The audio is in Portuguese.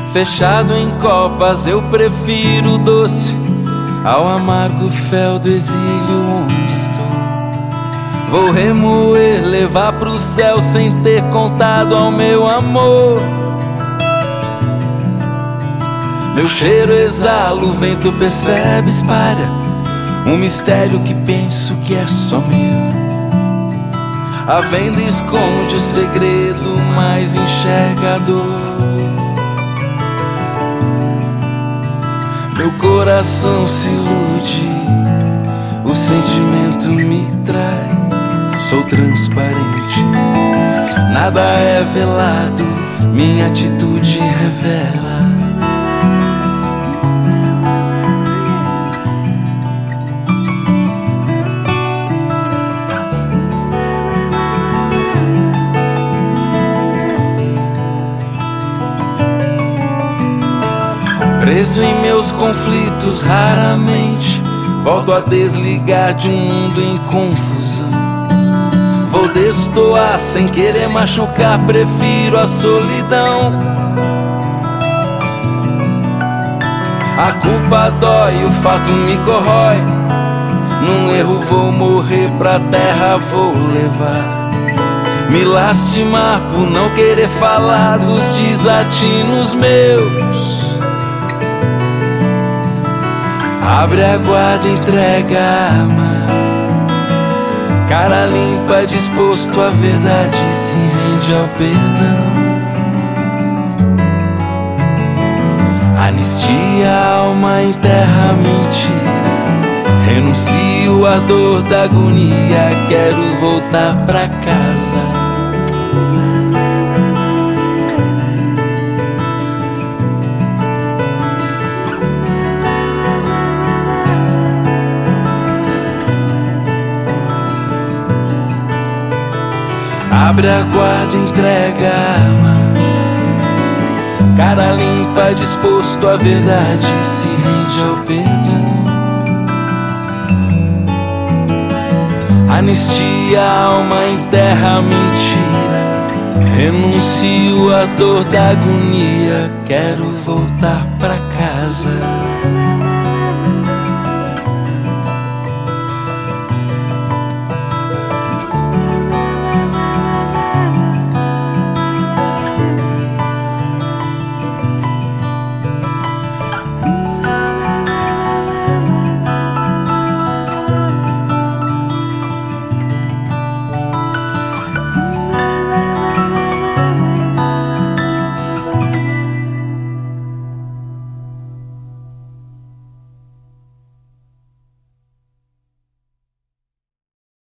Fechado em copas, eu prefiro o doce ao amargo fel do exílio onde estou. Vou remoer, levar pro céu sem ter contado ao meu amor. Meu cheiro exalo, o vento percebe, espalha um mistério que penso que é só meu. A venda esconde o segredo, mas enxerga a dor. Meu coração se ilude, o sentimento me trai. Sou transparente, nada é velado, minha atitude revela. Preso em meus conflitos, raramente volto a desligar de um mundo em confusão. Vou destoar sem querer machucar, prefiro a solidão. A culpa dói, o fato me corrói. Num erro vou morrer, pra terra vou levar. Me lastimar por não querer falar dos desatinos meus. Abre a guarda, entrega a arma. Cara limpa, disposto à verdade, se rende ao perdão. Anistia a alma, enterra a mentira. Renuncio à dor da agonia, quero voltar pra casa. Abre a guarda, entrega a arma. Cara limpa, disposto à verdade, se rende ao perdão. Anistia a alma, enterra a mentira. Renuncio à dor da agonia, quero voltar pra casa.